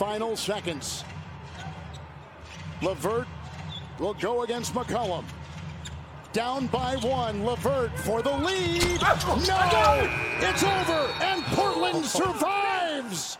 final seconds. Levert will go against McCollum. Down by one, Levert for the lead. No! It's over, and Portland survives!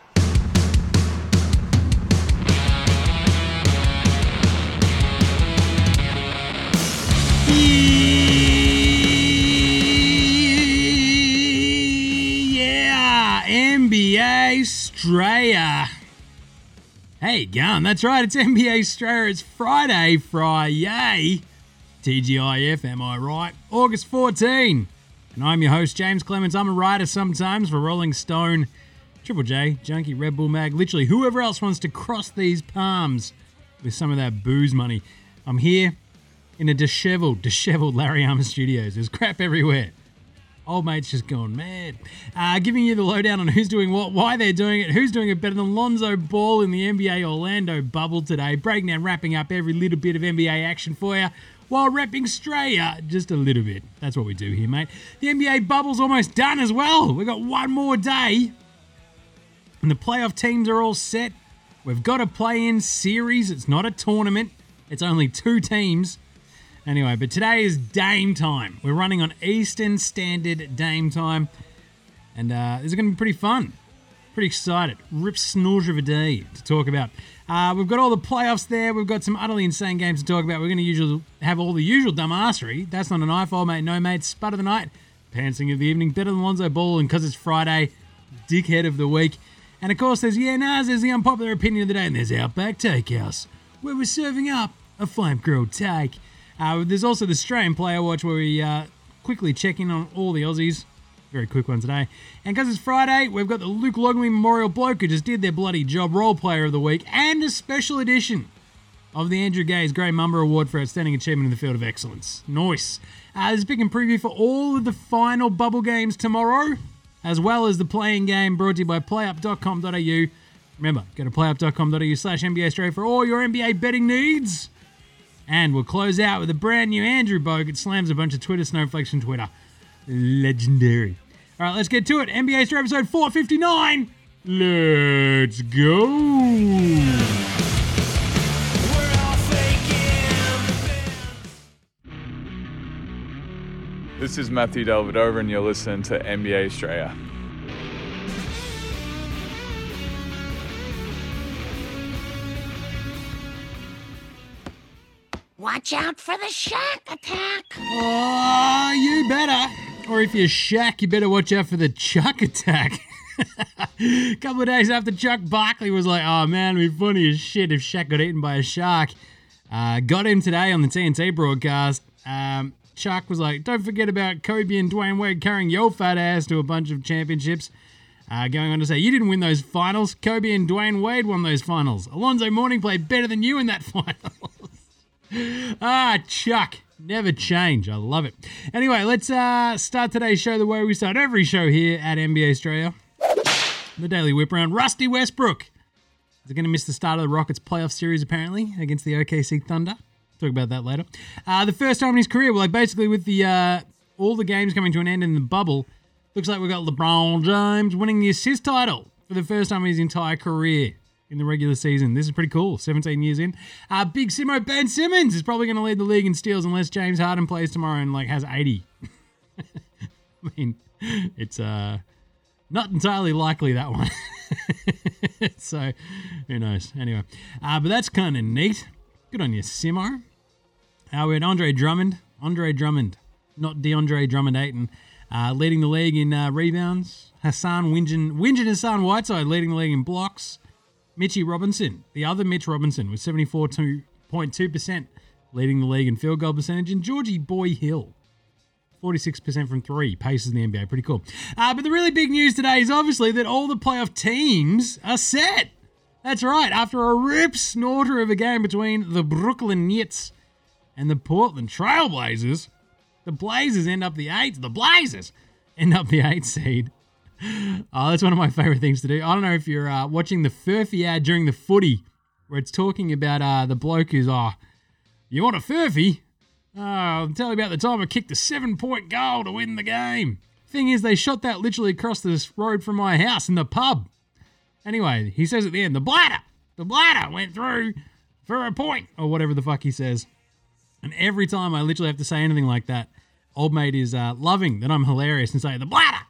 Yeah, NBA Australia. Hey, going. That's right, it's NBA Australia. It's Friday. TGIF, am I right? August 14. And I'm your host, James Clements. I'm a writer sometimes for Rolling Stone, Triple J, Junkie, Red Bull Mag, literally whoever else wants to cross these palms with some of that booze money. I'm here in a disheveled Larry Armour Studios. There's crap everywhere. Old mate's just gone mad. Giving you the lowdown on who's doing what, why they're doing it, who's doing it better than Lonzo Ball in the NBA Orlando bubble today. Breaking down, wrapping up every little bit of NBA action for you, while repping Australia just a little bit. That's what we do here, mate. The NBA bubble's almost done as well. We've got one more day, and the playoff teams are all set. We've got a play-in series. It's not a tournament. It's only 2 teams. Anyway, but today is Dame time. We're running on Eastern Standard Dame time. And this is going to be pretty fun. Pretty excited. Rip snorter of a day to talk about. We've got all the playoffs there. We've got some utterly insane games to talk about. We're going to usually have all the usual dumbassery. That's not an knife, old mate, no mate. Spud of the night. Pantsing of the evening. Better than Lonzo Ball. And because it's Friday, dickhead of the week. And of course, there's the unpopular opinion of the day. And there's Outback Takehouse, where we're serving up a flame-grilled take. There's also the Australian Player Watch, where we quickly check in on all the Aussies. Very quick one today. And because it's Friday, we've got the Luke Longley Memorial Bloke who just did their bloody job, Role Player of the Week, and a special edition of the Andrew Gaze Grey Mumber Award for Outstanding Achievement in the Field of Excellence. Nice. There's a pick and preview for all of the final bubble games tomorrow, as well as the playing game brought to you by playup.com.au. Remember, go to playup.com.au/NBA Australia for all your NBA betting needs. And we'll close out with a brand new Andrew Bogut slams a bunch of Twitter snowflakes from Twitter. Legendary. All right, let's get to it. NBA Star episode 459. Let's go. This is Matthew Delvedova, and you're listening to NBA Australia. Watch out for the Shaq attack. Oh, you better. Or if you're Shaq, you better watch out for the Chuck attack. A couple of days after Chuck Barkley was like, oh man, it'd be funny as shit if Shaq got eaten by a shark. Got him today on the TNT broadcast. Chuck was like, don't forget about Kobe and Dwayne Wade carrying your fat ass to a bunch of championships. Going on to say, you didn't win those finals. Kobe and Dwayne Wade won those finals. Alonzo Mourning played better than you in that final. Chuck. Never change. I love it. Anyway, let's start today's show the way we start every show here at NBA Australia. The Daily Whip Round. Rusty Westbrook is going to miss the start of the Rockets playoff series, apparently, against the OKC Thunder. Talk about that later. The first time in his career, basically with the all the games coming to an end in the bubble, looks like we've got LeBron James winning the assist title for the first time in his entire career in the regular season. This is pretty cool. 17 years in. Big Simo Ben Simmons is probably going to lead the league in steals unless James Harden plays tomorrow and has 80. I mean, it's not entirely likely, that one. So, who knows? Anyway, but that's kind of neat. Good on you, Simo. We had Andre Drummond, not DeAndre Drummond-Ayton, leading the league in rebounds. Whingin Hassan Whiteside leading the league in blocks. Mitchie Robinson, the other Mitch Robinson, with 74.2%, leading the league in field goal percentage. And Georgie Boy Hill, 46% from 3, paces in the NBA. Pretty cool. But the really big news today is obviously that all the playoff teams are set. That's right. After a rip snorter of a game between the Brooklyn Nets and the Portland Trail Blazers, the Blazers end up the 8th. The Blazers end up the 8th seed. Oh, that's one of my favorite things to do. I don't know if you're watching the Furphy ad during the footy, where it's talking about the bloke who's, you want a Furphy? I'll tell you about the time I kicked a 7-point goal to win the game. Thing is, they shot that literally across this road from my house in the pub. Anyway, he says at the end, the bladder The bladder went through for a point, or whatever the fuck he says. And every time I literally have to say anything like that, old mate is loving that I'm hilarious and say, the bladder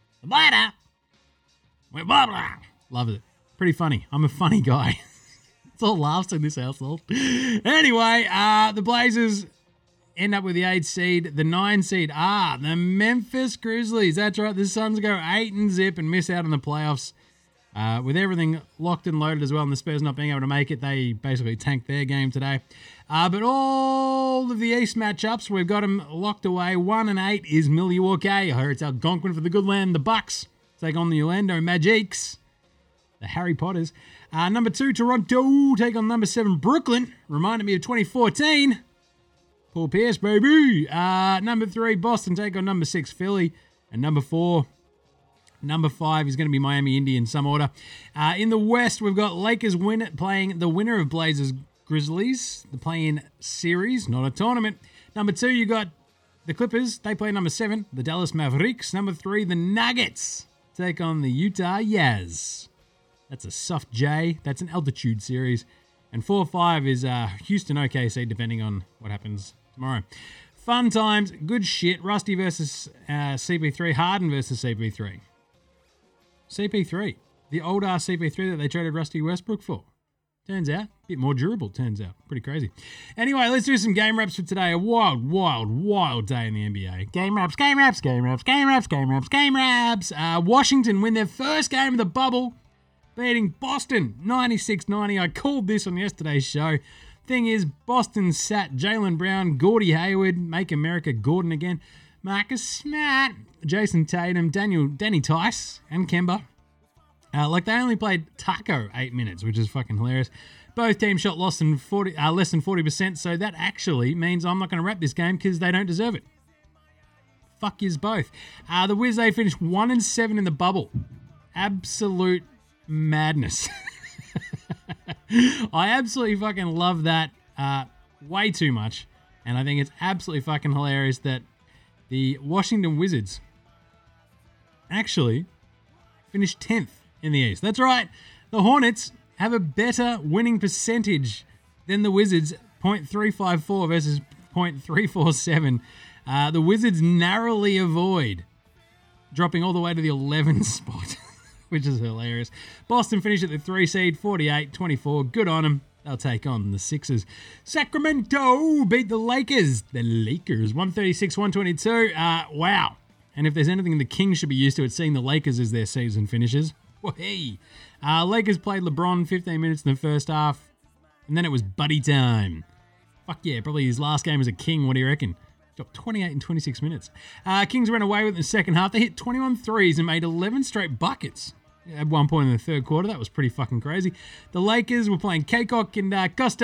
went blah blah. Loves it. Pretty funny. I'm a funny guy. It's all laughs in this household. Anyway, the Blazers end up with the 8 seed. The 9 seed are the Memphis Grizzlies. That's right. The Suns go 8-0 and miss out on the playoffs. With everything locked and loaded as well, and the Spurs not being able to make it, they basically tanked their game today. But all of the East matchups, we've got them locked away. 1-8 is Milwaukee. I heard it's Algonquin for the good land. The Bucks take on the Orlando Magics, the Harry Potters. Number 2, Toronto take on number 7, Brooklyn. Reminded me of 2014. Paul Pierce, baby. Number 3, Boston take on number 6, Philly. And number 5 is going to be Miami Indy in some order. In the West, we've got Lakers playing the winner of Blazers Grizzlies, the play-in series, not a tournament. Number 2, you got the Clippers. They play number 7, the Dallas Mavericks. Number 3, the Nuggets take on the Utah Jazz. That's a soft J. That's an altitude series. And 4-5 is Houston OKC, depending on what happens tomorrow. Fun times, good shit. Rusty versus CP3, Harden versus CP3. CP3, the old ass CP3 that they traded Rusty Westbrook for. Turns out, a bit more durable, turns out. Pretty crazy. Anyway, let's do some game wraps for today. A wild, wild, wild day in the NBA. Game wraps. Washington win their first game of the bubble, beating Boston 96-90. I called this on yesterday's show. Thing is, Boston sat Jaylen Brown, Gordie Hayward, make America Gordon again, Marcus Smart, Jason Tatum, Danny Tice, and Kemba. They only played Taco 8 minutes, which is fucking hilarious. Both teams shot less than 40%, so that actually means I'm not going to wrap this game because they don't deserve it. Fuck yous both. The Wiz, they finished 1-7 in the bubble. Absolute madness. I absolutely fucking love that way too much, and I think it's absolutely fucking hilarious that the Washington Wizards actually finished 10th in the East. That's right. The Hornets have a better winning percentage than the Wizards, .354 versus .347. The Wizards narrowly avoid dropping all the way to the 11th spot, which is hilarious. Boston finished at the 3 seed, 48-24. Good on them. They'll take on the Sixers. Sacramento beat the Lakers. The Lakers, 136-122. Wow. And if there's anything the Kings should be used to, it's seeing the Lakers as their season finishes. Hey. Lakers played LeBron 15 minutes in the first half, and then it was buddy time. Fuck yeah, probably his last game as a King. What do you reckon? Dropped 28 in 26 minutes. Kings ran away with it in the second half. They hit 21 threes and made 11 straight buckets at one point in the third quarter. That was pretty fucking crazy. The Lakers were playing Kaycock and Costa.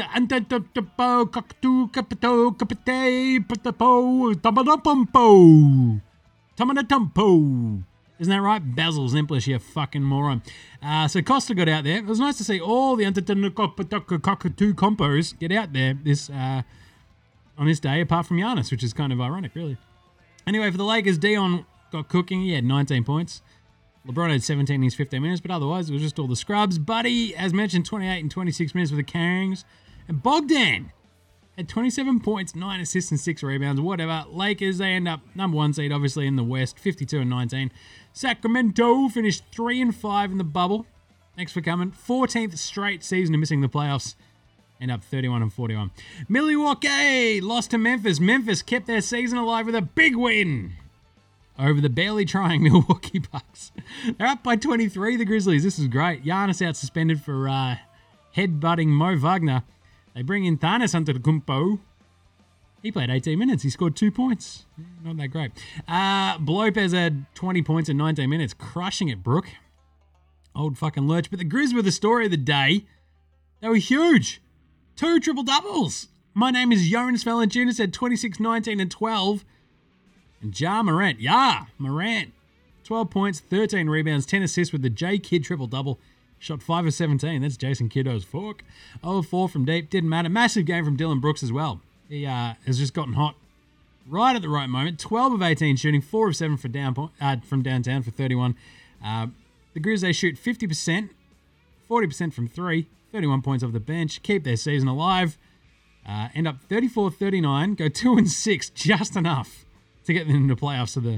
Isn't that right? Basil Zimplish, you fucking moron. So Costa got out there. It was nice to see all the compos get out there on this day, apart from Giannis, which is kind of ironic, really. Anyway, for the Lakers, Dion got cooking. He had 19 points. LeBron had 17 in his 15 minutes, but otherwise it was just all the scrubs. Buddy, as mentioned, 28 and 26 minutes with the carryings. And Bogdan had 27 points, 9 assists and 6 rebounds, whatever. Lakers, they end up number 1 seed, obviously, in the West, 52 and 19. Sacramento finished 3-5 in the bubble. Thanks for coming. 14th straight season of missing the playoffs. End up 31 and 41. Milwaukee lost to Memphis. Memphis kept their season alive with a big win over the barely trying Milwaukee Bucks. They're up by 23, the Grizzlies. This is great. Giannis out suspended for headbutting Mo Wagner. They bring in Giannis Antetokounmpo. He played 18 minutes. He scored 2 points. Not that great. Lopez had 20 points in 19 minutes. Crushing it, Brooke. Old fucking lurch. But the Grizz were the story of the day. They were huge. 2 triple-doubles. My name is Jonas Valanciunas at 26, 19, and 12. And Ja Morant. 12 points, 13 rebounds, 10 assists with the J Kidd triple-double. Shot 5 of 17. That's Jason Kiddo's fork. 0 of 4 from deep. Didn't matter. Massive game from Dylan Brooks as well. He has just gotten hot right at the right moment. 12 of 18 shooting. 4 of 7 from downtown for 31. The Grizz, they shoot 50%, 40% from 3, 31 points off the bench, keep their season alive, end up 34-39, go 2-6, just enough to get them into playoffs of the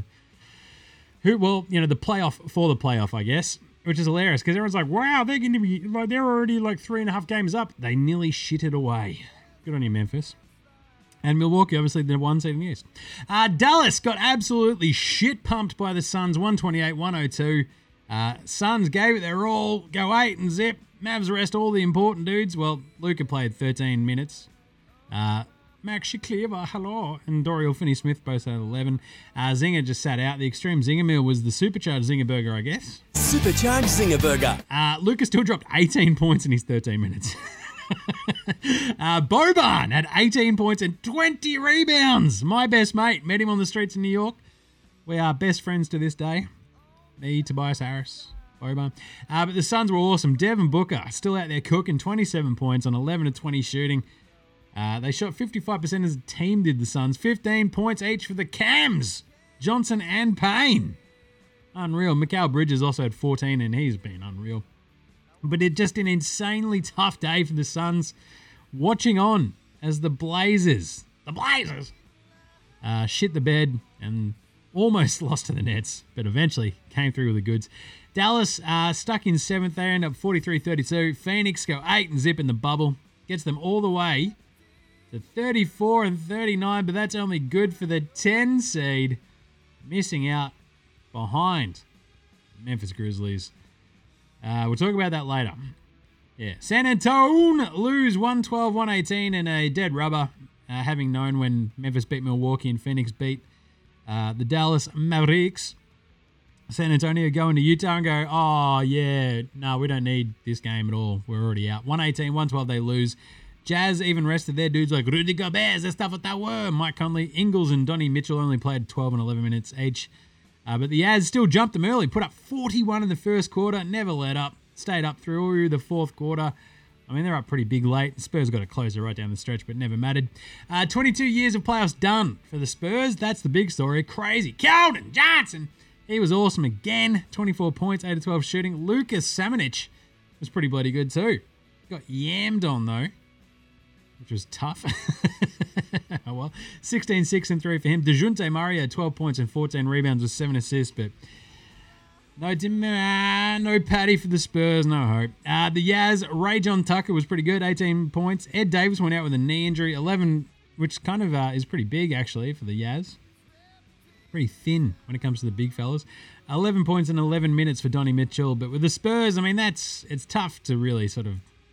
playoff for the playoff, I guess, which is hilarious because everyone's like, wow, they're going to be like, they're already like 3.5 games up. They nearly shit it away. Good on you, Memphis. And Milwaukee, obviously, the 1 seed in the East. Dallas got absolutely shit pumped by the Suns, 128-102. Suns gave it their all, go 8-0. Mavs rest all the important dudes. Well, Luka played 13 minutes. Max Shaklieva, hello. And Dorial Finney-Smith both had 11. Zinger just sat out. The extreme Zinger meal was the supercharged Zinger burger, I guess. Supercharged Zinger burger. Luka still dropped 18 points in his 13 minutes. Boban had 18 points and 20 rebounds. My best mate. Met him on the streets in New York. We are best friends to this day. Me, Tobias Harris, Boban. But the Suns were awesome. Devin Booker still out there cooking, 27 points on 11 of 20 shooting. They shot 55% as a team, did the Suns. 15 points each for the Cams, Johnson and Payne. Unreal. Mikal Bridges also had 14, and he's been unreal. But it's just an insanely tough day for the Suns. Watching on as the Blazers shit the bed and almost lost to the Nets, but eventually came through with the goods. Dallas stuck in 7th. They end up 43-32. Phoenix go 8-0 in the bubble. Gets them all the way to 34-39, but that's only good for the 10 seed. Missing out behind Memphis Grizzlies. We'll talk about that later. Yeah, San Antonio lose 112-118 in a dead rubber, having known when Memphis beat Milwaukee and Phoenix beat the Dallas Mavericks. San Antonio go into Utah and go, oh, yeah, no, we don't need this game at all. We're already out. 118-112, they lose. Jazz even rested their dudes like Rudy Gobert, that's stuff what they were. Mike Conley, Ingles, and Donnie Mitchell only played 12 and 11 minutes each. But the Jazz still jumped them early, put up 41 in the first quarter, never let up, stayed up through the fourth quarter. I mean, they're up pretty big late. The Spurs got a closer right down the stretch, but never mattered. 22 years of playoffs done for the Spurs. That's the big story. Crazy. Keldon Johnson, he was awesome again. 24 points, 8 of 12 shooting. Lucas Samanic was pretty bloody good too. Got yammed on though, which was tough. Oh well. 16, 6, and 3 for him. DeJounte Murray had 12 points and 14 rebounds with 7 assists, but no Patty for the Spurs, no hope. The Jazz, Ray John Tucker was pretty good, 18 points. Ed Davis went out with a knee injury, 11, which kind of is pretty big actually for the Jazz. Pretty thin when it comes to the big fellas. 11 points in 11 minutes for Donnie Mitchell, but with the Spurs, I mean, it's tough to really sort of,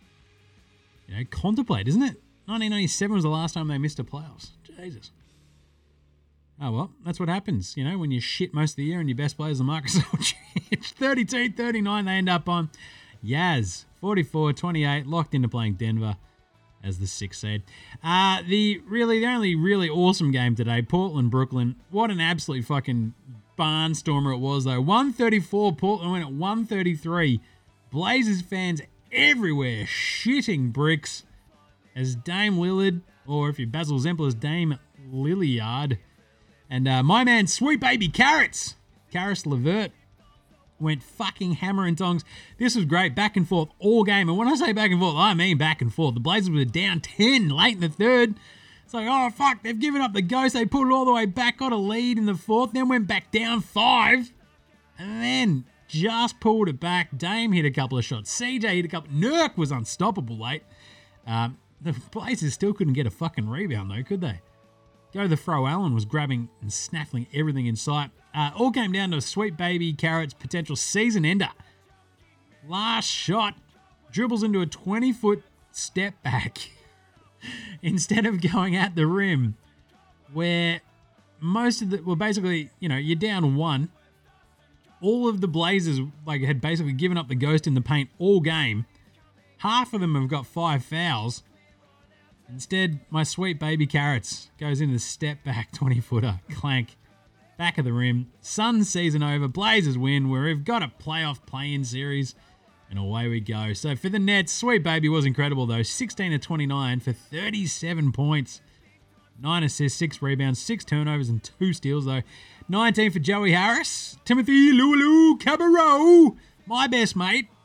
contemplate, isn't it? 1997 was the last time they missed a playoffs. Jesus. Oh, well, that's what happens, when you shit most of the year and your best players are Marcus Aldridge. 32-39 they end up on. Yaz, 44-28, locked into playing Denver as the 6th seed. The only really awesome game today, Portland-Brooklyn. What an absolute fucking barnstormer it was, though. 134, Portland went at 133. Blazers fans everywhere shitting bricks as Dame Lillard, or if you're Basil Zempel, as Dame Lilliard. And my man, Sweet Baby Karis LeVert, went fucking hammer and tongs. This was great, back and forth all game. And when I say back and forth, I mean back and forth. The Blazers were down 10 late in the third. It's like, oh, fuck, they've given up the ghost. They pulled it all the way back, got a lead in the fourth, then went back down 5. And then just pulled it back. Dame hit a couple of shots. CJ hit a couple. Nurk was unstoppable late. The Blazers still couldn't get a fucking rebound, though, could they? Go the throw. Allen was grabbing and snaffling everything in sight. All came down to a Sweet Baby Carrot's potential season ender. Last shot. Dribbles into a 20-foot step back instead of going at the rim, where most of the... Well, basically, you're down 1. All of the Blazers had basically given up the ghost in the paint all game. Half of them have got 5 fouls. Instead, my Sweet Baby Carrots goes into the step back 20-footer. Clank. Back of the rim. Suns season over. Blazers win. We've got a playoff play-in series. And away we go. So for the Nets, Sweet Baby was incredible though. 16-29 for 37 points. 9 assists, 6 rebounds, 6 turnovers, and 2 steals though. 19 for Joey Harris. Timothy Lualu Cabarro, my best mate.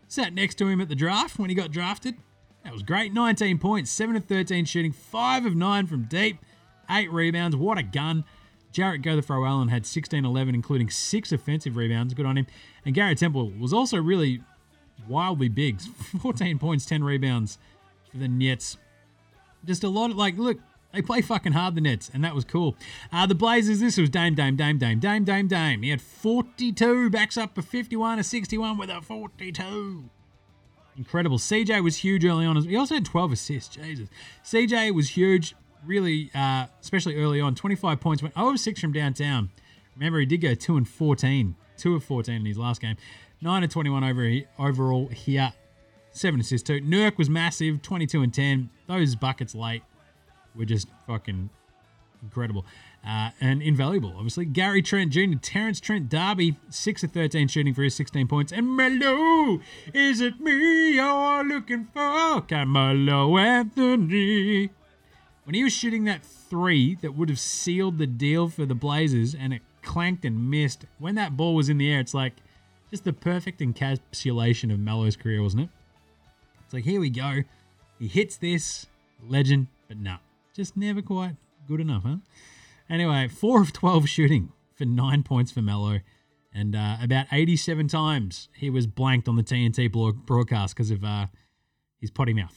Sat next to him at the draft when he got drafted. That was great. 19 points, 7 of 13 shooting, 5 of 9 from deep, 8 rebounds. What a gun. Jarrett Go-The-Throw-Allen had 16-11, including 6 offensive rebounds. Good on him. And Garrett Temple was also really wildly big. 14 points, 10 rebounds for the Nets. Just a lot of, look, they play fucking hard, the Nets, and that was cool. The Blazers, this was Dame. He had 42, backs up a 51, a 61 with a 42. Incredible. CJ was huge early on. He also had 12 assists. Jesus. CJ was huge, really, especially early on. 25 points, went 0 of 6 from downtown. Remember, he did go 2 and 14. 2 of 14 in his last game. 9 of 21 overall here. 7 assists too. Nurk was massive, 22 and 10. Those buckets late were just fucking incredible and invaluable, obviously. Gary Trent Jr., Terrence Trent D'Arby, 6 of 13 shooting for his 16 points. And Melo, is it me you're looking for? Carmelo Anthony. When he was shooting that 3 that would have sealed the deal for the Blazers and it clanked and missed, when that ball was in the air, it's like just the perfect encapsulation of Melo's career, wasn't it? It's like, here we go. He hits this, legend, but no. Just never quite good enough, huh? Anyway, 4 of 12 shooting for 9 points for Melo. And about 87 times he was blanked on the TNT broadcast because of his potty mouth.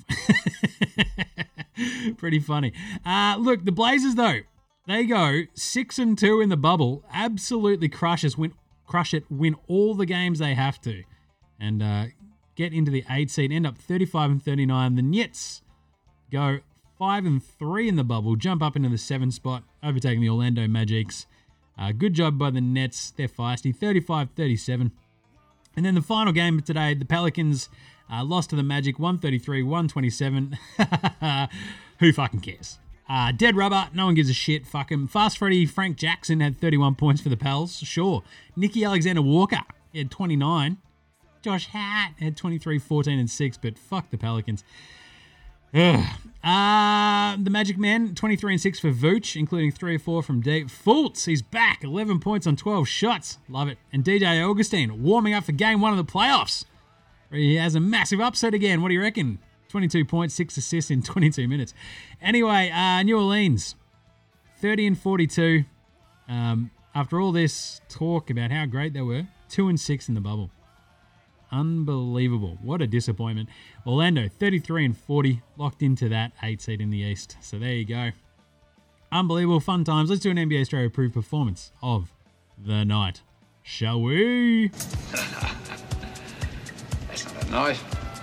Pretty funny. Look, the Blazers, though, they go 6-2 in the bubble. Absolutely crush it, win all the games they have to. And get into the 8 seed, end up 35-39. The Nets go 5-3 in the bubble, jump up into the 7 spot, overtaking the Orlando Magics. Good job by the Nets. They're feisty, 35-37. And then the final game of today, the Pelicans lost to the Magic, 133-127. Who fucking cares? Dead rubber, no one gives a shit. Fuck him. Fast Freddy Frank Jackson had 31 points for the Pels, sure. Nicky Alexander-Walker, he had 29. Josh Hart had 23, 14, and 6, but fuck the Pelicans. The Magic Men, 23 and 6 for Vooch, including 3 or 4 from deep. Fultz, he's back, 11 points on 12 shots. Love it. And DJ Augustine, warming up for game 1 of the playoffs. He has a massive upset again. What do you reckon? 22 points, 6 assists in 22 minutes. Anyway, New Orleans, 30 and 42. After all this talk about how great they were, 2 and 6 in the bubble. Unbelievable. What a disappointment. Orlando, 33 and 40, locked into that 8 seed in the East. So there you go. Unbelievable, fun times. Let's do an NBA Australia approved performance of the night. Shall we? That's not a knife.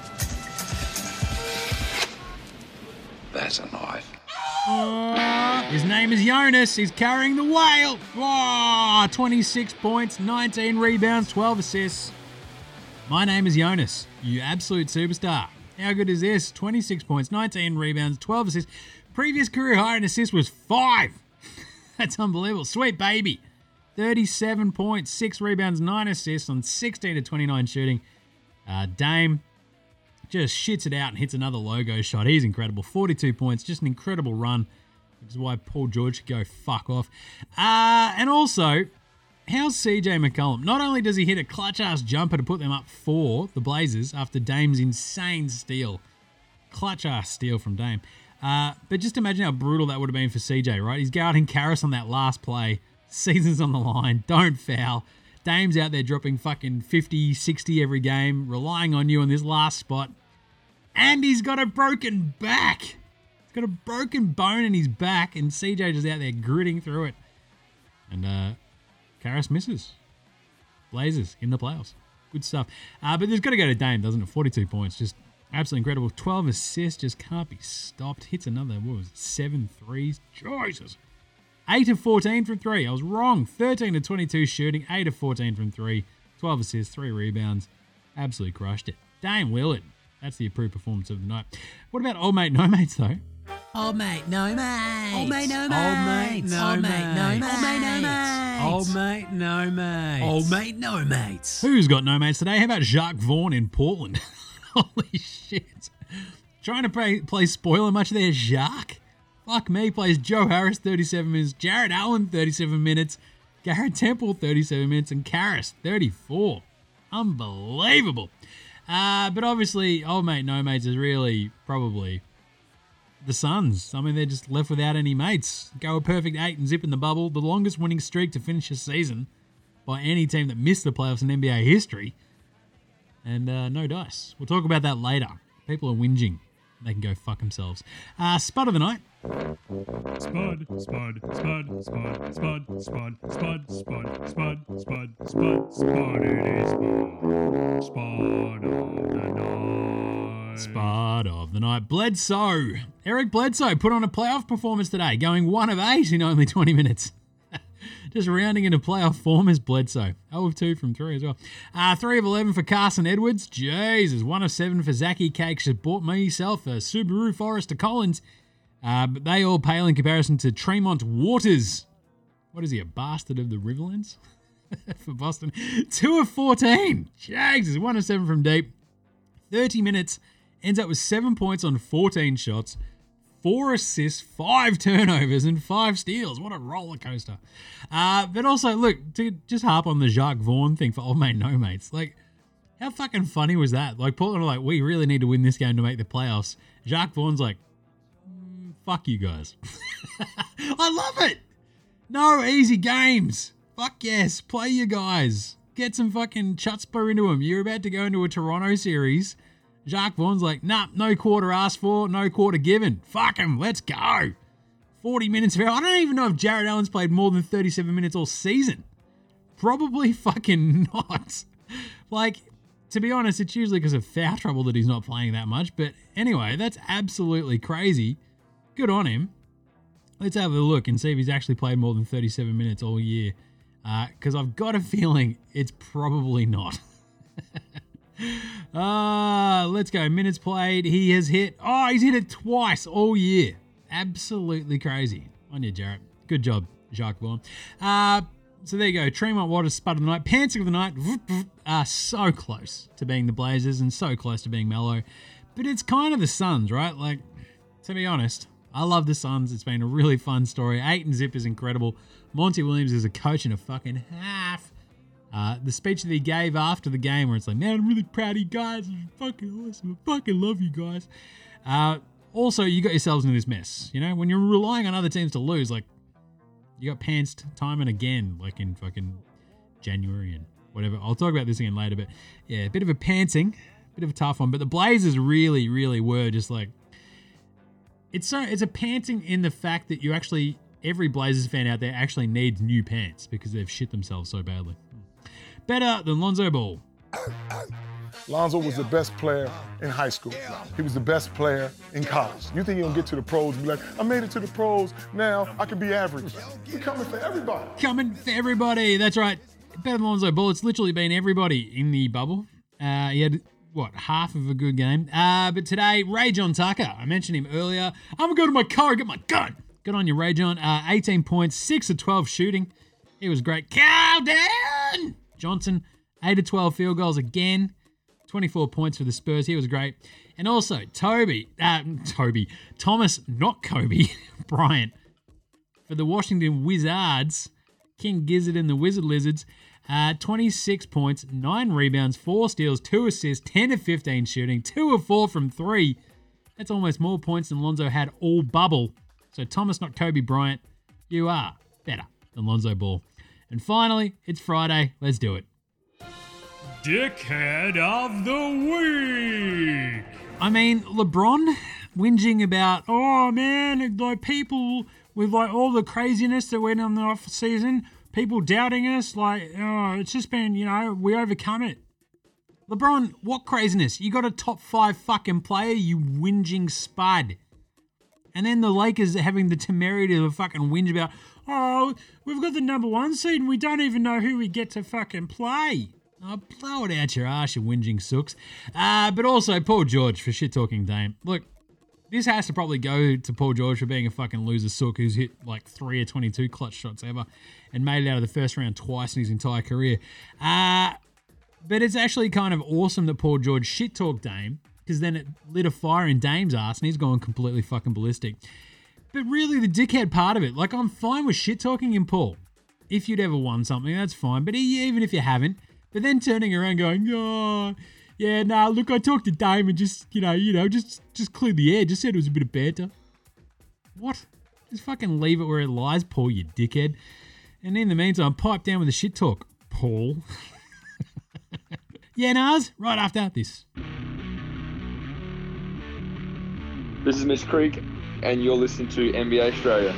That's a knife. His name is Jonas. He's carrying the whale. 26 points, 19 rebounds, 12 assists. My name is Jonas, you absolute superstar. How good is this? 26 points, 19 rebounds, 12 assists. Previous career high in assists was 5. That's unbelievable. Sweet baby. 37 points, 6 rebounds, 9 assists on 16 to 29 shooting. Dame just shits it out and hits another logo shot. He's incredible. 42 points, just an incredible run, which is why Paul George should go fuck off. And also, how's CJ McCollum? Not only does he hit a clutch-ass jumper to put them up for the Blazers after Dame's insane steal. Clutch-ass steal from Dame. But just imagine how brutal that would have been for CJ, right? He's guarding Karras on that last play. Season's on the line. Don't foul. Dame's out there dropping fucking 50, 60 every game, relying on you in this last spot. And he's got a broken back. He's got a broken bone in his back, and CJ just out there gritting through it. And Karras misses. Blazers in the playoffs. Good stuff. But there's got to go to Dame, doesn't it? 42 points. Just absolutely incredible. 12 assists. Just can't be stopped. Hits another, 7 threes. Jesus. 8 of 14 from 3. I was wrong. 13 of 22 shooting. 8 of 14 from 3. 12 assists. 3 rebounds. Absolutely crushed it. Dame Lillard. That's the approved performance of the night. What about old mate, no mates, though? Old mate, no mates. Old mate, no Old mate, mates. no Old mate, no mates. mates. Old mate, no mates. Old mate, no mates. Who's got no mates today? How about Jacques Vaughn in Portland? Holy shit. Trying to play spoiler much there, Jacques? Fuck me, plays Joe Harris, 37 minutes. Jared Allen, 37 minutes. Garrett Temple, 37 minutes. And Karras, 34. Unbelievable. But obviously, old mate no mates is really probably the Suns. I mean, they're just left without any mates. Go a perfect 8 and zip in the bubble. The longest winning streak to finish a season by any team that missed the playoffs in NBA history. And no dice. We'll talk about that later. People are whinging. They can go fuck themselves. Spud of the night. Spud, spud, spud, spud, spud, spud, spud, spud, spud, spud, spud, it is spud of the night. Spud of the night. Bledsoe. Eric Bledsoe put on a playoff performance today, going 1 of 8 in only 20 minutes. Just rounding into playoff form is Bledsoe. 0 of 2 from 3 as well. 3 of 11 for Carson Edwards. Jesus. 1 of 7 for Zachy Cakes. Just bought myself a Subaru Forester Collins. But they all pale in comparison to Tremont Waters. What is he, a bastard of the Riverlands? For Boston. 2 of 14. Jesus. 1 of 7 from deep. 30 minutes. Ends up with 7 points on 14 shots. 4 assists, 5 turnovers, and 5 steals. What a roller coaster. But also, look, to just harp on the Jacques Vaughn thing for old mate no mates. Like, how fucking funny was that? Like, Portland are like, we really need to win this game to make the playoffs. Jacques Vaughn's like, fuck you guys. I love it. No easy games. Fuck yes. Play you guys. Get some fucking chutzpah into them. You're about to go into a Toronto series. Jacques Vaughn's like, nah, no quarter asked for, no quarter given. Fuck him, let's go. 40 minutes of I don't even know if Jared Allen's played more than 37 minutes all season. Probably fucking not. Like, to be honest, it's usually because of foul trouble that he's not playing that much. But anyway, that's absolutely crazy. Good on him. Let's have a look and see if he's actually played more than 37 minutes all year. Because I've got a feeling it's probably not. Let's go. Minutes played. He has hit. Oh, he's hit it twice all year. Absolutely crazy. On you, Jarrett. Good job, Jacques Vaughn. So there you go. Tremont Waters, spud of the night. Pantsing of the night. So close to being the Blazers and so close to being Melo. But it's kind of the Suns, right? Like, to be honest, I love the Suns. It's been a really fun story. 8 and zip is incredible. Monty Williams is a coach and a fucking half. The speech that he gave after the game where it's like, man, I'm really proud of you guys. It's fucking awesome. I fucking love you guys. Also, you got yourselves into this mess. You know, when you're relying on other teams to lose, like, you got pantsed time and again, like in fucking January and whatever. I'll talk about this again later, but yeah, a bit of a pantsing, bit of a tough one. But the Blazers really, really were just like, it's a pantsing in the fact that you actually, every Blazers fan out there actually needs new pants because they've shit themselves so badly. Better than Lonzo Ball. Lonzo was the best player in high school. He was the best player in college. You think he'll get to the pros and be like, I made it to the pros, now I can be average. We're coming for everybody. Coming for everybody, that's right. Better than Lonzo Ball. It's literally been everybody in the bubble. He had, half of a good game. But today, Ray John Tucker, I mentioned him earlier. I'm going to go to my car, get my gun. Good on you, Ray John. 18 points, 6 of 12 shooting. He was great. Cow down! Johnson, 8 of 12 field goals again. 24 points for the Spurs. He was great. And also, Thomas, not Kobe, Bryant, for the Washington Wizards, King Gizzard and the Wizard Lizards, 26 points, 9 rebounds, 4 steals, 2 assists, 10 of 15 shooting, 2 of 4 from 3. That's almost more points than Lonzo had all bubble. So Thomas, not Kobe Bryant, you are better than Lonzo Ball. And finally, it's Friday. Let's do it. Dickhead of the week. I mean, LeBron whinging about, oh man, like people with like all the craziness that went on the off season, people doubting us, like, oh, it's just been, we overcome it. LeBron, what craziness? You got a top 5 fucking player, you whinging spud. And then the Lakers are having the temerity to fucking whinge about, oh, we've got the number 1 seed and we don't even know who we get to fucking play. Oh, blow it out your arse, you whinging sooks. But also Paul George for shit-talking Dame. Look, this has to probably go to Paul George for being a fucking loser sook who's hit like 3 or 22 clutch shots ever and made it out of the first round twice in his entire career. But it's actually kind of awesome that Paul George shit-talked Dame because then it lit a fire in Dame's ass and he's gone completely fucking ballistic. But really the dickhead part of it, like I'm fine with shit-talking him, Paul. If you'd ever won something, that's fine. But even if you haven't, but then turning around going, oh, Yeah, nah, look, I talked to Dame and just cleared the air. Just said it was a bit of banter. What? Just fucking leave it where it lies, Paul, you dickhead. And in the meantime, pipe down with the shit talk, Paul. Yeah, Nars, right after this. This is Miss Creek, and you're listening to NBA Australia.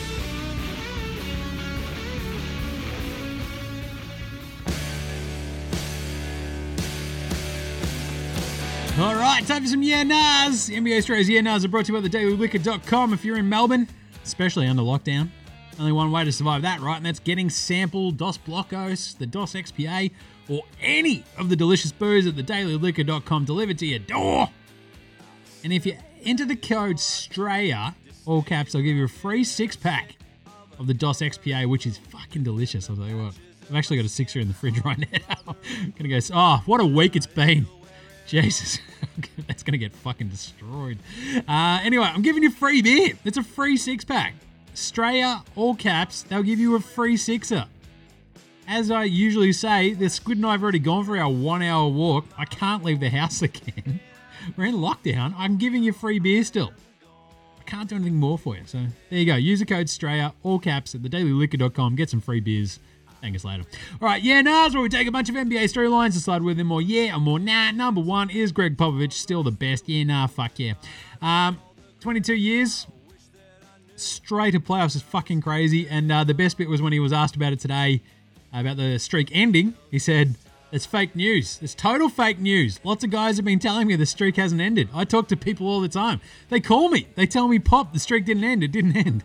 All right, time for some Yeah Nars. NBA Australia's Yeah Nars are brought to you by thedailyliquor.com. If you're in Melbourne, especially under lockdown, only one way to survive that, right? And that's getting sample Dos Blocos, the Dos XPA, or any of the delicious booze at thedailyliquor.com delivered to your door. And if you enter the code STRAYA, all caps, I'll give you a free 6-pack of the Dos XPA, which is fucking delicious, I'll tell you what. I've actually got a 6er in the fridge right now. Gonna go, oh, what a week it's been. Jesus, that's going to get fucking destroyed. Anyway, I'm giving you free beer. It's a free 6-pack. Straya, all caps, they'll give you a free 6er. As I usually say, the Squid and I have already gone for our 1-hour walk. I can't leave the house again. We're in lockdown. I'm giving you free beer still. I can't do anything more for you. So there you go. Use the code Straya, all caps, at thedailyliquor.com. Get some free beers. Thank us later. All right, yeah, Nars, where we take a bunch of NBA storylines, decide whether they're more yeah or more nah. Number one is Greg Popovich, still the best. Yeah, nah, fuck yeah. 22 years, straight to playoffs is fucking crazy. And the best bit was when he was asked about it today, about the streak ending. He said, it's fake news. It's total fake news. Lots of guys have been telling me the streak hasn't ended. I talk to people all the time. They call me. They tell me, Pop, the streak didn't end. It didn't end.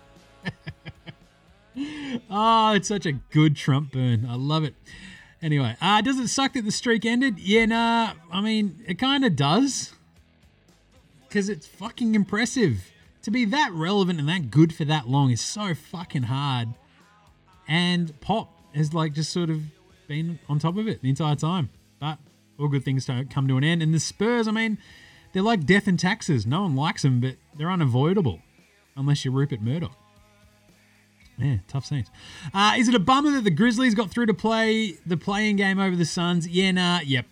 Oh, it's such a good Trump burn. I love it. Anyway, does it suck that the streak ended? Yeah, nah. I mean, it kind of does. Because it's fucking impressive. To be that relevant and that good for that long is so fucking hard. And Pop has like just sort of been on top of it the entire time. But all good things don't come to an end. And the Spurs, I mean, they're like death and taxes. No one likes them, but they're unavoidable. Unless you're Rupert Murdoch. Yeah, tough scenes. Is it a bummer that the Grizzlies got through to play the playing game over the Suns? Yeah, nah, yep.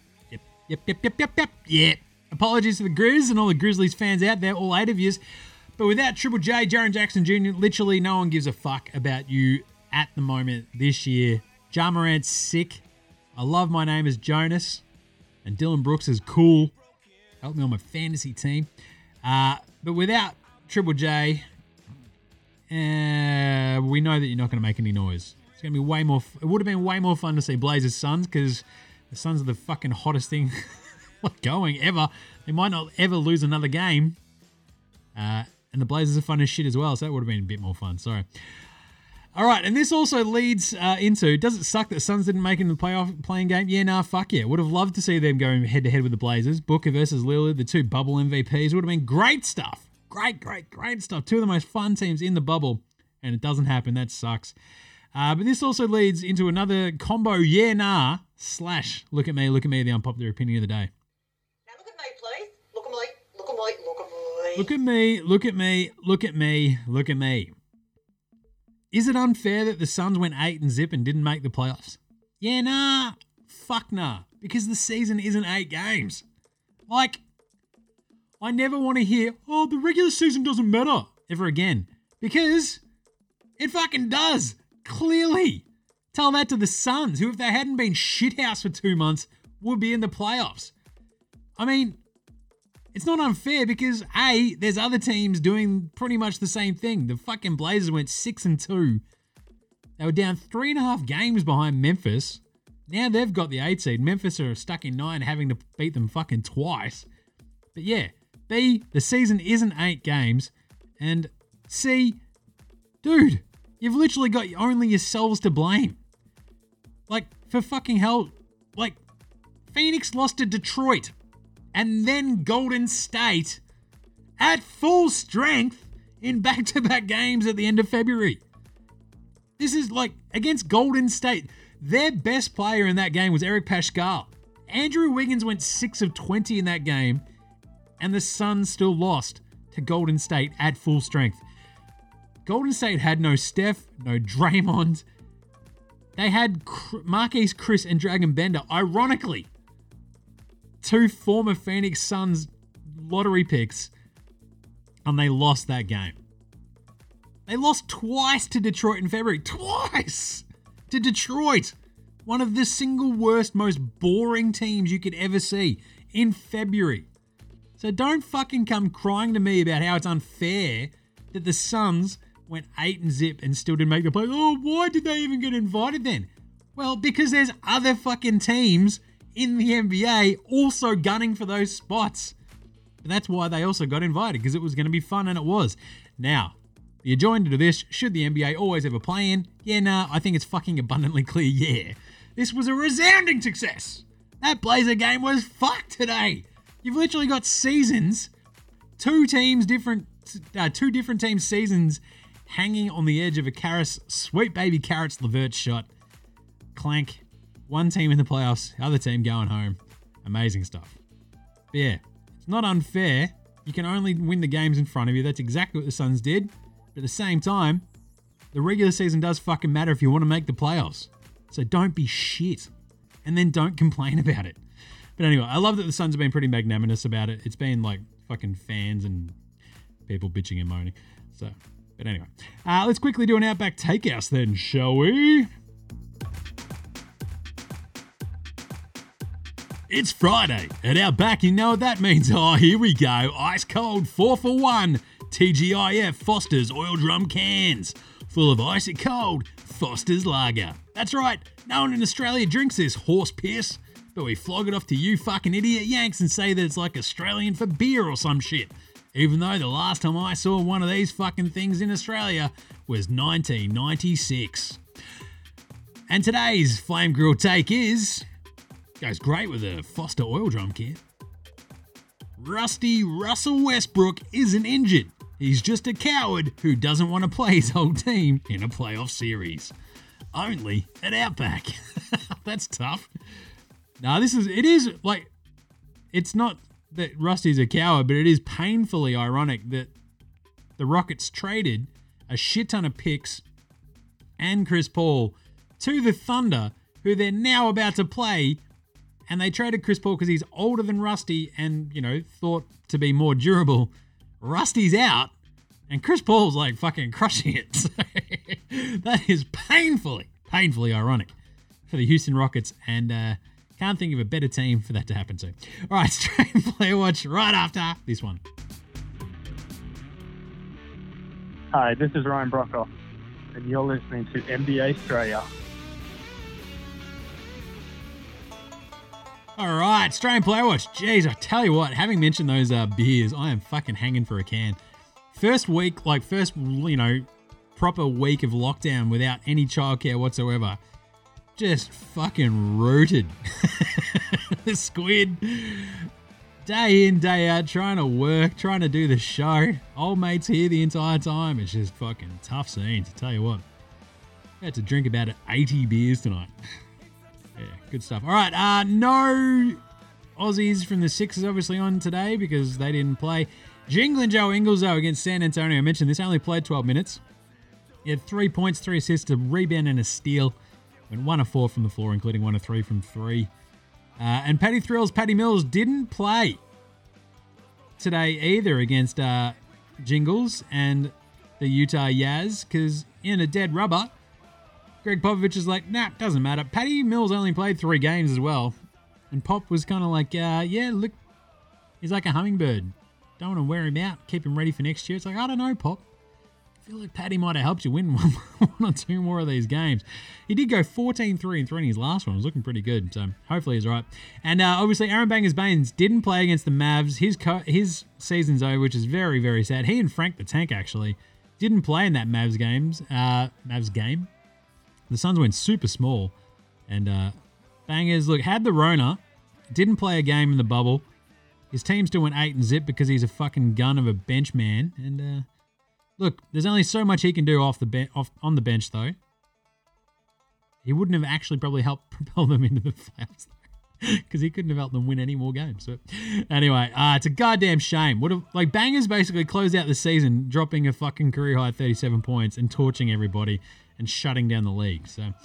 Apologies to the Grizz and all the Grizzlies fans out there, all 8 of yous. But without Triple J, Jaren Jackson Jr., literally no one gives a fuck about you at the moment this year. Ja Morant's sick. I love my name is Jonas. And Dylan Brooks is cool. Help me on my fantasy team. But without Triple J... we know that you're not going to make any noise. It's going to be way more... It would have been way more fun to see Blazers Suns because the Suns are the fucking hottest thing going ever. They might not ever lose another game. And the Blazers are fun as shit as well, so that would have been a bit more fun. Sorry. All right, and this also leads into, does it suck that Suns didn't make it in the playing game? Yeah, nah, fuck yeah. Would have loved to see them going head-to-head with the Blazers. Booker versus Lillard, the 2 bubble MVPs. Would have been great stuff. Great stuff. 2 of the most fun teams in the bubble, and it doesn't happen. That sucks. But this also leads into another combo, yeah, nah, / look at me, the unpopular opinion of the day. Now look at me, please. Look at me, look at me, look at me. Look at me, look at me, look at me, look at me. Is it unfair that the Suns went 8-0 and didn't make the playoffs? Yeah, nah, fuck nah, because the season isn't 8 games. Like... I never want to hear, oh, the regular season doesn't matter ever again. Because it fucking does. Clearly. Tell that to the Suns, who if they hadn't been shithouse for 2 months, would be in the playoffs. I mean, it's not unfair because, A, there's other teams doing pretty much the same thing. The fucking Blazers went 6-2. They were down 3.5 games behind Memphis. Now they've got the 8 seed. Memphis are stuck in 9, having to beat them fucking twice. But yeah. B, the season isn't 8 games. And C, dude, you've literally got only yourselves to blame. Like, for fucking hell, like, Phoenix lost to Detroit and then Golden State at full strength in back-to-back games at the end of February. This is like, against Golden State, their best player in that game was Eric Paschall. Andrew Wiggins went 6 of 20 in that game. And the Suns still lost to Golden State at full strength. Golden State had no Steph, no Draymond. They had Marquise Chris and Dragon Bender, ironically. 2 former Phoenix Suns lottery picks, and they lost that game. They lost twice to Detroit in February. Twice to Detroit. One of the single worst, most boring teams you could ever see in February. So don't fucking come crying to me about how it's unfair that the Suns went 8-0 and still didn't make the play. Oh, why did they even get invited then? Well, because there's other fucking teams in the NBA also gunning for those spots. But that's why they also got invited, because it was going to be fun, and it was. Now, the adjoinder to this, should the NBA always have a play-in? Yeah, nah, I think it's fucking abundantly clear, yeah. This was a resounding success. That Blazer game was fucked today. You've literally got seasons, two different teams' seasons hanging on the edge of a Karis, sweet baby Karis LeVert shot. Clank. One team in the playoffs, other team going home. Amazing stuff. But yeah, it's not unfair. You can only win the games in front of you. That's exactly what the Suns did. But at the same time, the regular season does fucking matter if you want to make the playoffs. So don't be shit. And then don't complain about it. But anyway, I love that the Suns have been pretty magnanimous about it. It's been like fucking fans and people bitching and moaning. So, but anyway. Let's quickly do an Outback Takehouse then, shall we? It's Friday. At Outback, you know what that means. Oh, here we go. Ice cold 4-for-1. TGIF Foster's Oil Drum Cans. Full of icy cold Foster's Lager. That's right. No one in Australia drinks this horse piss. But we flog it off to you fucking idiot Yanks and say that it's like Australian for beer or some shit. Even though the last time I saw one of these fucking things in Australia was 1996. And today's Flame Grill take is... goes great with a Foster oil drum can. Rusty Russell Westbrook isn't injured. He's just a coward who doesn't want to play his whole team in a playoff series. Only at Outback. That's tough. Now, it's not that Rusty's a coward, but it is painfully ironic that the Rockets traded a shit ton of picks and Chris Paul to the Thunder, who they're now about to play. And they traded Chris Paul because he's older than Rusty and, thought to be more durable. Rusty's out and Chris Paul's like fucking crushing it. So that is painfully ironic for the Houston Rockets, and can't think of a better team for that to happen to. All right, straight player watch right after this one. Hi, this is Ryan Brockhoff, and you're listening to NBA Australia. All right, Australian Player Watch. Jeez, I tell you what, having mentioned those beers, I am fucking hanging for a can. First proper week of lockdown without any childcare whatsoever. Just fucking rooted. The squid. Day in, day out, trying to work, trying to do the show. Old mates here the entire time. It's just fucking tough scenes, I tell you what. I had to drink about 80 beers tonight. Yeah, good stuff. All right, no Aussies from the Sixers obviously on today because they didn't play. Jingling Joe Ingles, though, against San Antonio. I mentioned this, only played 12 minutes. He had 3 points, 3 assists, a rebound and a steal. Went 1 of 4 from the floor, including 1 of 3 from 3. And Patty Mills didn't play today either against Jingles and the Utah Jazz because in a dead rubber, Greg Popovich is like, nah, doesn't matter. Patty Mills only played 3 games as well. And Pop was kind of like, yeah, look, he's like a hummingbird. Don't want to wear him out. Keep him ready for next year. It's like, I don't know, Pop. I feel like Patty might have helped you win one or 2 more of these games. He did go 14-3-3 in his last one. It was looking pretty good, so hopefully he's right. And obviously, Aaron Bangers-Baines didn't play against the Mavs. His season's over, which is very, very sad. He and Frank the Tank, actually, didn't play in that Mavs game. The Suns went super small. And Bangers, look, had the Rona, didn't play a game in the bubble. His team still went 8-0 because he's a fucking gun of a bench man. And look, there's only so much he can do on the bench, though. He wouldn't have actually probably helped propel them into the playoffs, because he couldn't have helped them win any more games. But anyway, it's a goddamn shame. Bangers basically closed out the season, dropping a fucking career high 37 points and torching everybody and shutting down the league. So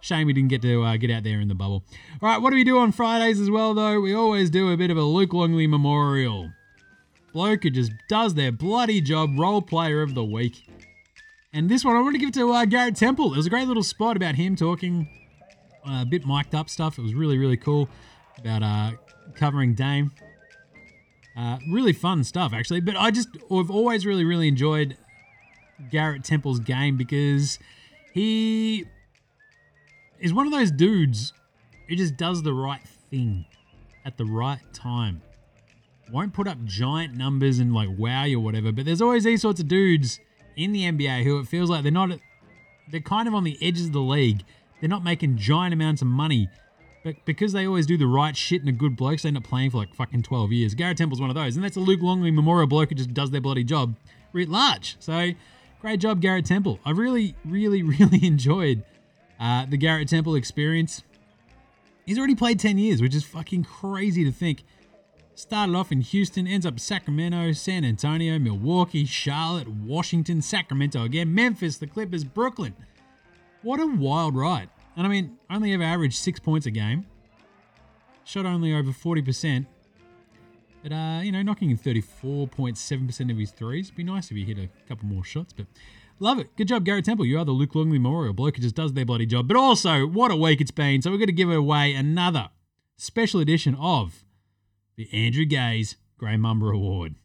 Shame we didn't get to get out there in the bubble. All right, what do we do on Fridays as well, though? We always do a bit of a Luke Longley memorial. Bloke who just does their bloody job, role player of the week. And this one I want to give to Garrett Temple. It was a great little spot about him talking a bit mic'd up stuff. It was really, really cool about covering Dame. Really fun stuff, actually. But I've always really, really enjoyed Garrett Temple's game because he is one of those dudes who just does the right thing at the right time. Won't put up giant numbers and like wow you or whatever, but there's always these sorts of dudes in the NBA who it feels like they're kind of on the edges of the league. They're not making giant amounts of money, but because they always do the right shit and are good blokes, they end up playing for like fucking 12 years. Garrett Temple's one of those, and that's a Luke Longley memorial bloke who just does their bloody job writ large. So great job, Garrett Temple. I really, really, really enjoyed the Garrett Temple experience. He's already played 10 years, which is fucking crazy to think. Started off in Houston, ends up Sacramento, San Antonio, Milwaukee, Charlotte, Washington, Sacramento again, Memphis, the Clippers, Brooklyn. What a wild ride. And I mean, only ever averaged 6 points a game. Shot only over 40%. But, knocking in 34.7% of his threes. Be nice if he hit a couple more shots, but love it. Good job, Garrett Temple. You are the Luke Longley memorial bloke who just does their bloody job. But also, what a week it's been. So we're going to give away another special edition of the Andrew Gaze Grey Mamba Award.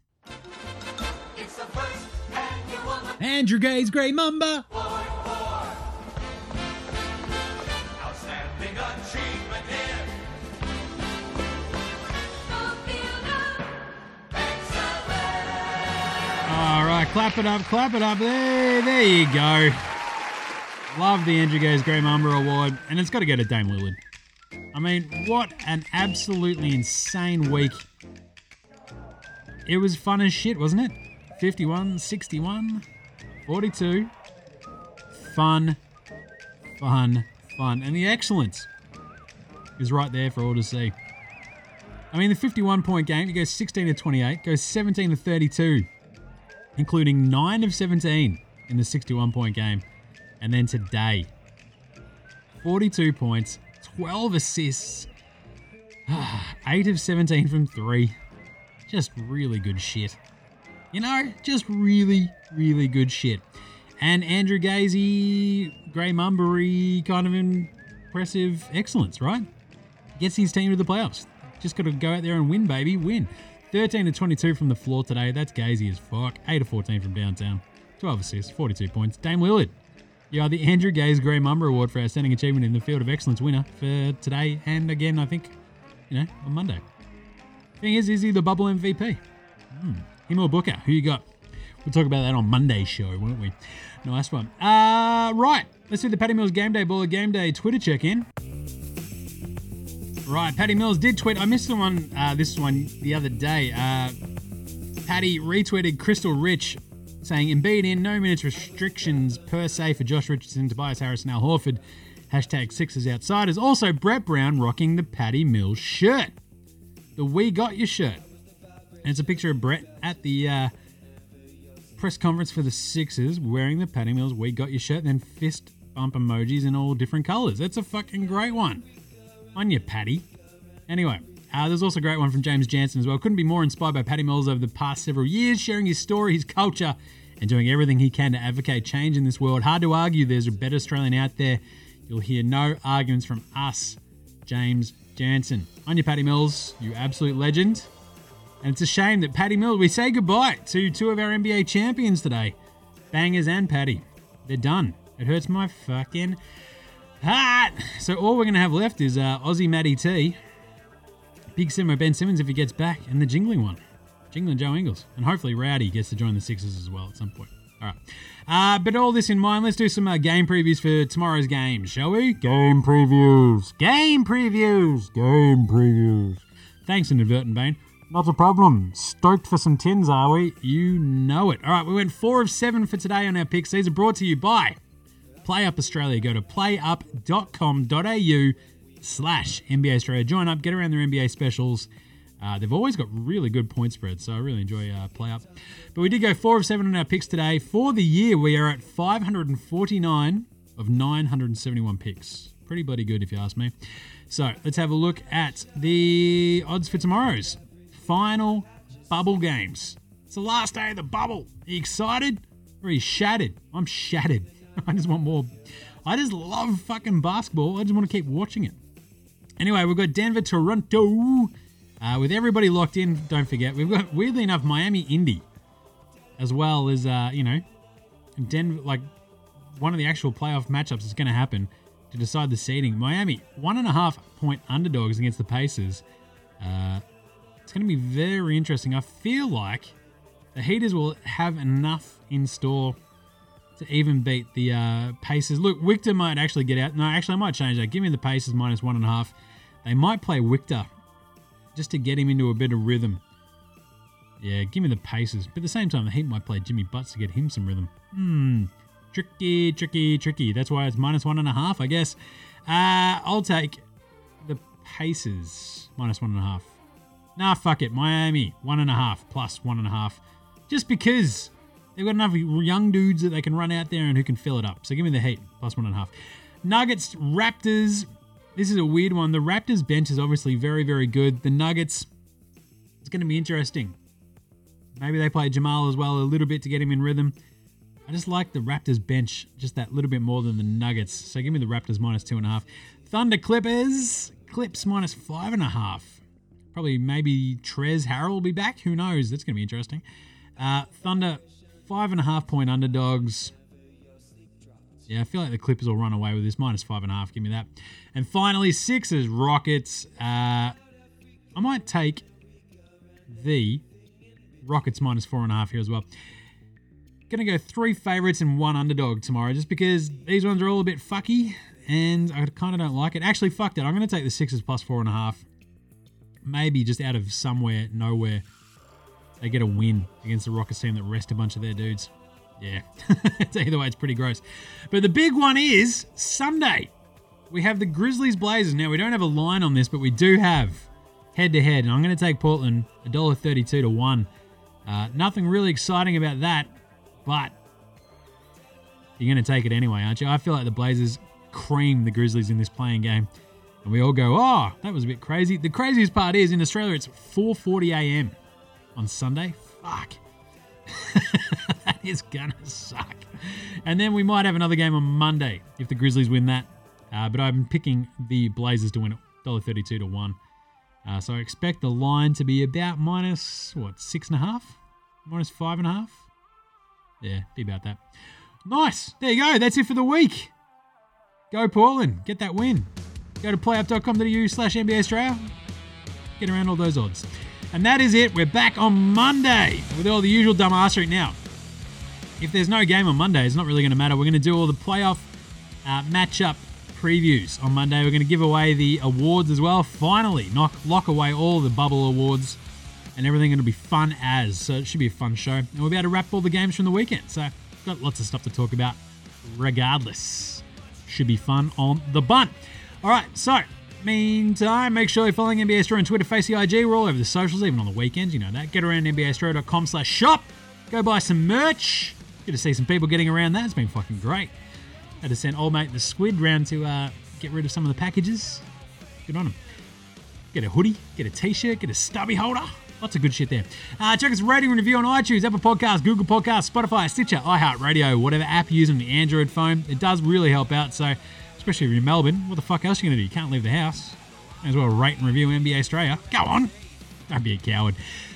Andrew Gaze Grey Mamba. All right, clap it up. There you go. Love the Andrew Gaze Grey Mamba Award, and it's got to go to Dame Lillard. I mean, what an absolutely insane week. It was fun as shit, wasn't it? 51, 61, 42. Fun. And the excellence is right there for all to see. I mean, the 51-point game, you go 16 to 28, goes 17 to 32, including 9 of 17 in the 61-point game. And then today, 42 points, 12 assists, 8 of 17 from 3. Just really good shit. Just really, really good shit. And Andrew Gaze, Grey Mumbery, kind of impressive excellence, right? Gets his team to the playoffs. Just got to go out there and win, baby. Win. 13 to 22 from the floor today. That's Gaze as fuck. 8 of 14 from downtown. 12 assists, 42 points. Dame Lillard. You are the Andrew Gaze Grey Mamba Award for Outstanding Achievement in the Field of Excellence winner for today and again, I think, on Monday. Thing is he the bubble MVP? Him or Booker? Who you got? We'll talk about that on Monday's show, won't we? Nice one. Right. Let's do the Patty Mills Game Day Baller Game Day Twitter check-in. Right. Patty Mills did tweet. I missed this one the other day. Patty retweeted Crystal Rich saying, Embiid in, no minutes restrictions per se for Josh Richardson, Tobias Harris, and Al Horford. Hashtag Sixers Outsiders. Also, Brett Brown rocking the Patty Mills shirt. The We Got Your shirt. And it's a picture of Brett at the press conference for the Sixers wearing the Patty Mills We Got Your shirt, and then fist bump emojis in all different colours. That's a fucking great one. On you, Patty. Anyway, there's also a great one from James Jansen as well. Couldn't be more inspired by Patty Mills over the past several years, sharing his story, his culture, and doing everything he can to advocate change in this world. Hard to argue there's a better Australian out there. You'll hear no arguments from us, James Jansen. On you, Patty Mills, you absolute legend. And it's a shame that Patty Mills, we say goodbye to two of our NBA champions today. Bangers and Patty. They're done. It hurts my fucking heart. So all we're going to have left is Aussie Matty T, Big Simo Ben Simmons if he gets back, and the jingling one. Jingling Joe Ingles. And hopefully Rowdy gets to join the Sixers as well at some point. All right. But all this in mind, let's do some game previews for tomorrow's games, shall we? Game previews. Thanks, Inadvertent Bane. Not a problem. Stoked for some tins, are we? You know it. All right, we went 4 of 7 for today on our picks. These are brought to you by PlayUp Australia. Go to playup.com.au/NBA Australia. Join up, get around their NBA specials. They've always got really good point spreads, so I really enjoy PlayUp. But we did go 4 of 7 on our picks today. For the year, we are at 549 of 971 picks. Pretty bloody good if you ask me. So let's have a look at the odds for tomorrow's final bubble games. It's the last day of the bubble. Are you excited? Or are you shattered? I'm shattered. I just want more. I just love fucking basketball. I just want to keep watching it. Anyway, we've got Denver, Toronto. With everybody locked in, don't forget, we've got, weirdly enough, Miami, Indy. As well as, Denver, like, one of the actual playoff matchups is going to happen to decide the seeding. Miami, 1.5 point underdogs against the Pacers. It's going to be very interesting. I feel like the Heaters will have enough in store to even beat the Pacers. Look, Victor might actually get out. No, actually, I might change that. Give me the Pacers minus 1.5. They might play Victor just to get him into a bit of rhythm. Yeah, give me the Pacers. But at the same time, the Heat might play Jimmy Butts to get him some rhythm. Tricky. That's why it's minus 1.5, I guess. I'll take the Pacers minus 1.5. Nah, fuck it. Miami, 1.5 plus 1.5. Just because they've got enough young dudes that they can run out there and who can fill it up. So give me the Heat, plus 1.5. Nuggets, Raptors. This is a weird one. The Raptors bench is obviously very, very good. The Nuggets, it's going to be interesting. Maybe they play Jamal as well a little bit to get him in rhythm. I just like the Raptors bench just that little bit more than the Nuggets. So give me the Raptors minus 2.5. Thunder, Clippers. Clips minus 5.5. Probably maybe Trez Harrell will be back. Who knows? That's going to be interesting. Thunder, 5.5 point underdogs. Yeah, I feel like the Clippers will run away with this. Minus 5.5. Give me that. And finally, Sixers, Rockets. I might take the Rockets minus 4.5 here as well. Going to go 3 favourites and 1 underdog tomorrow just because these ones are all a bit fucky and I kind of don't like it. Actually, fuck that. I'm going to take the Sixers plus 4.5. Maybe just out of somewhere, nowhere, they get a win against the Rockets team that rest a bunch of their dudes. Yeah, either way, it's pretty gross. But the big one is Sunday. We have the Grizzlies Blazers. Now, we don't have a line on this, but we do have head-to-head. And I'm going to take Portland $1.32 to 1. Nothing really exciting about that, but you're going to take it anyway, aren't you? I feel like the Blazers cream the Grizzlies in this playing game. And we all go, oh, that was a bit crazy. The craziest part is, in Australia, it's 4:40 a.m. on Sunday. Fuck. That is going to suck. And then we might have another game on Monday if the Grizzlies win that. But I'm picking the Blazers to win it, $1.32 to 1. So I expect the line to be about minus, 6.5? Minus 5.5? Yeah, be about that. Nice. There you go. That's it for the week. Go Portland. Get that win. Go to playup.com.au/NBA Australia. Get around all those odds. And that is it. We're back on Monday with all the usual dumbassery. Now, if there's no game on Monday, it's not really going to matter. We're going to do all the playoff matchup previews on Monday. We're going to give away the awards as well. Finally, lock away all the bubble awards and everything. It'll be fun as. So it should be a fun show. And we'll be able to wrap all the games from the weekend. So got lots of stuff to talk about regardless. Should be fun on the bun. All right, so meantime, make sure you're following NBA Australia on Twitter, Facebook, IG. We're all over the socials, even on the weekends. You know that. Get around NBAAustralia.com/shop. Go buy some merch. Good to see some people getting around that. It's been fucking great. Had to send old mate the Squid round to get rid of some of the packages. Good on him. Get a hoodie, get a t-shirt, get a stubby holder. Lots of good shit there. Check us rating and review on iTunes, Apple Podcasts, Google Podcasts, Spotify, Stitcher, iHeartRadio, whatever app you use on the Android phone. It does really help out. So, especially if you're in Melbourne, what the fuck else are you going to do? You can't leave the house. May as well rate and review NBA Australia. Go on. Don't be a coward.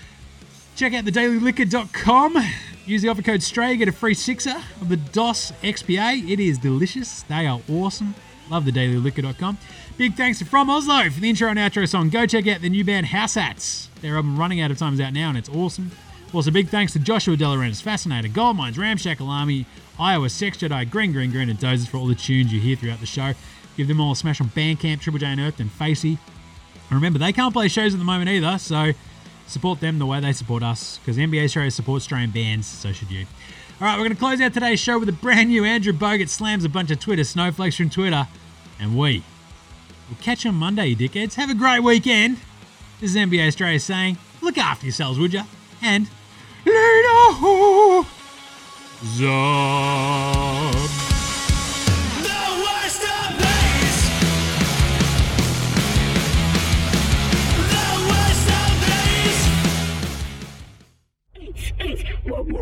Check out thedailyliquor.com. Use the offer code STRAY, get a free sixer of the DOS XPA. It is delicious. They are awesome. Love thedailyliquor.com. Big thanks to From Oslo for the intro and outro song. Go check out the new band House Hats. Their album Running Out of Time is out now and it's awesome. Also, big thanks to Joshua Delarentis, Fascinator, Goldmines, Ramshackle Army, Iowa, Sex Jedi, Green, and Dozers for all the tunes you hear throughout the show. Give them all a smash on Bandcamp, Triple J Unearthed, and Facey. And remember, they can't play shows at the moment either, so support them the way they support us, because NBA Australia supports Australian bands, so should you. All right, we're going to close out today's show with a brand new Andrew Bogut slams a bunch of Twitter snowflakes from Twitter, and we'll catch you on Monday, you dickheads. Have a great weekend. This is NBA Australia saying, look after yourselves, would ya? And later, Zob. The worst of place.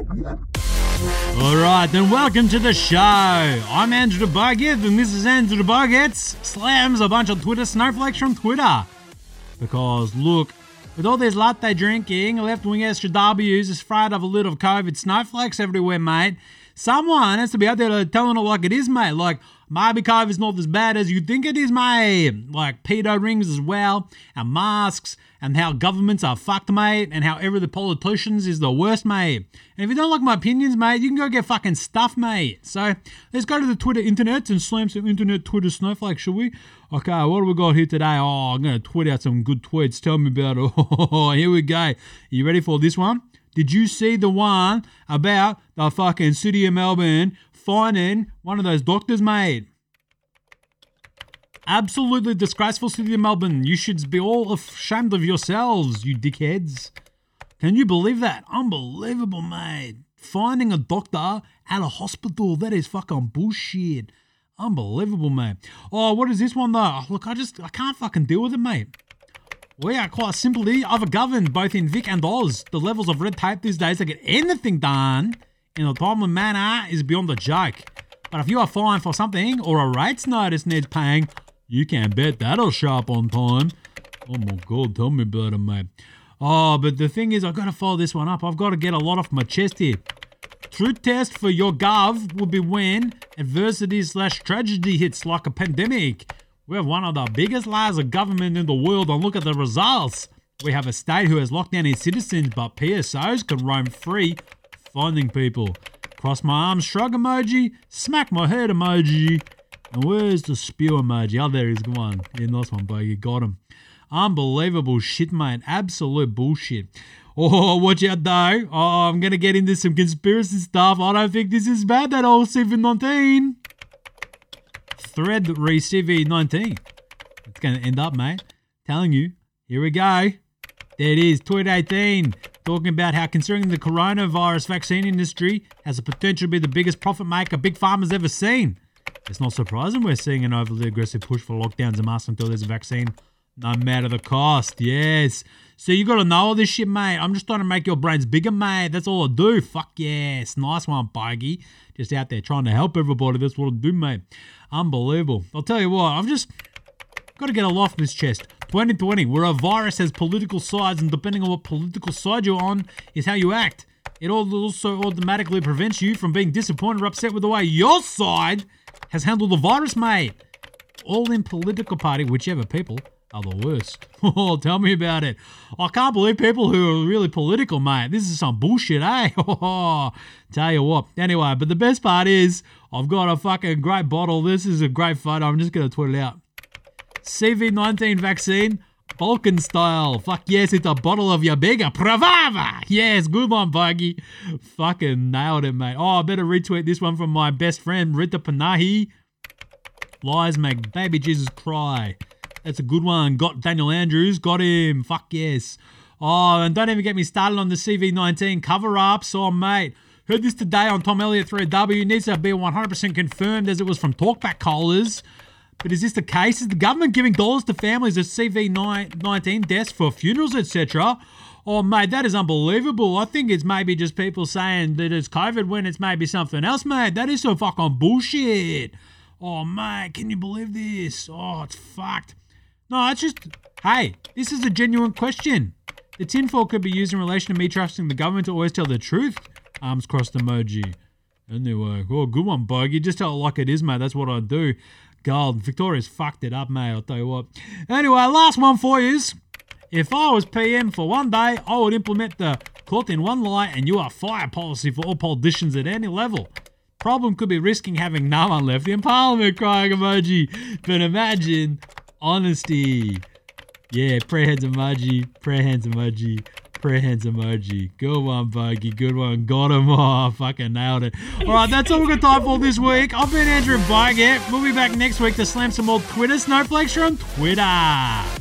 Alright, then welcome to the show. I'm Andrew Buggett, and this is Andrew Buggett's slams a bunch of Twitter snowflakes from Twitter. Because, look, with all this latte drinking, left-wing SJWs is afraid of a little COVID snowflakes everywhere, mate. Someone has to be out there telling it like it is, mate. Like, maybe COVID's not as bad as you think it is, mate. Like, pedo rings as well, and masks, and how governments are fucked, mate, and how every the politicians is the worst, mate. And if you don't like my opinions, mate, you can go get fucking stuffed, mate. So, let's go to the Twitter internet and slam some internet Twitter snowflakes, shall we? Okay, what do we got here today? Oh, I'm going to tweet out some good tweets. Tell me about it. Oh, here we go. You ready for this one? Did you see the one about the fucking city of Melbourne fining one of those doctors, mate? Absolutely disgraceful, city of Melbourne. You should be all ashamed of yourselves, you dickheads. Can you believe that? Unbelievable, mate. Finding a doctor at a hospital, that is fucking bullshit. Unbelievable, mate. Oh, what is this one, though? Look, I can't fucking deal with it, mate. We are quite simply overgoverned, both in Vic and Oz. The levels of red tape these days to get anything done in a timely manner is beyond a joke. But if you are fined for something or a rates notice needs paying, you can bet that'll show up on time. Oh my God, tell me about it, mate. Oh, but the thing is, I've got to follow this one up. I've got to get a lot off my chest here. Truth test for your gov would be when adversity/tragedy hits like a pandemic. We have one of the biggest lies of government in the world, and look at the results. We have a state who has locked down its citizens, but PSOs can roam free, finding people. Cross my arms, shrug emoji, smack my head emoji. And where's the spew emoji? Oh, there he is. Come on. Yeah, nice one, bro. You got him. Unbelievable shit, mate. Absolute bullshit. Oh, watch out, though. Oh, I'm going to get into some conspiracy stuff. I don't think this is bad, that old COVID-19. Thread CV-19. It's going to end up, mate. Telling you. Here we go. There it is. Tweet 18. Talking about how considering the coronavirus vaccine industry has the potential to be the biggest profit maker Big Pharma's ever seen. It's not surprising we're seeing an overly aggressive push for lockdowns and masks until there's a vaccine. No matter the cost. Yes. So you got to know all this shit, mate. I'm just trying to make your brains bigger, mate. That's all I do. Fuck yes. Nice one, Bogey. Just out there trying to help everybody. That's what I do, mate. Unbelievable. I'll tell you what. I've just got to get a lot off this chest. 2020, where a virus has political sides, and depending on what political side you're on is how you act. It also automatically prevents you from being disappointed or upset with the way your side has handled the virus, mate. All in political party, whichever people are the worst. Oh, tell me about it. I can't believe people who are really political, mate. This is some bullshit, eh? Oh, tell you what. Anyway, but the best part is I've got a fucking great bottle. This is a great photo. I'm just going to tweet it out. CV-19 vaccine, Balkan style. Fuck yes, it's a bottle of your bigger Pravava. Yes, good one, Buggy. Fucking nailed it, mate. Oh, I better retweet this one from my best friend, Rita Panahi. Lies make baby Jesus cry. That's a good one. Got Daniel Andrews. Got him. Fuck yes. Oh, and don't even get me started on the CV-19 cover-ups. Oh, mate. Heard this today on Tom Elliott 3W. Needs to be 100% confirmed as it was from Talkback callers. But is this the case? Is the government giving dollars to families of CV-19 deaths for funerals, etc.? Oh, mate, that is unbelievable. I think it's maybe just people saying that it's COVID when it's maybe something else, mate. That is so fucking bullshit. Oh, mate, can you believe this? Oh, it's fucked. No, it's just, hey, this is a genuine question. The tinfoil could be used in relation to me trusting the government to always tell the truth. Arms crossed emoji. Anyway, oh, good one, Bogey. Just tell it like it is, mate. That's what I do. God, Victoria's fucked it up, mate. I'll tell you what. Anyway, last one for yous. If I was PM for one day, I would implement the caught in one lie and you are fired policy for all politicians at any level. Problem could be risking having no one left in Parliament, crying emoji. But imagine honesty. Yeah, prayer hands emoji, prayer hands emoji, prayer hands emoji. Good one, Bogey. Good one. Got him. Oh, fucking nailed it. All right, that's all we've got time for this week. I've been Andrew Buggett. We'll be back next week to slam some more Twitter snowflakes on Twitter.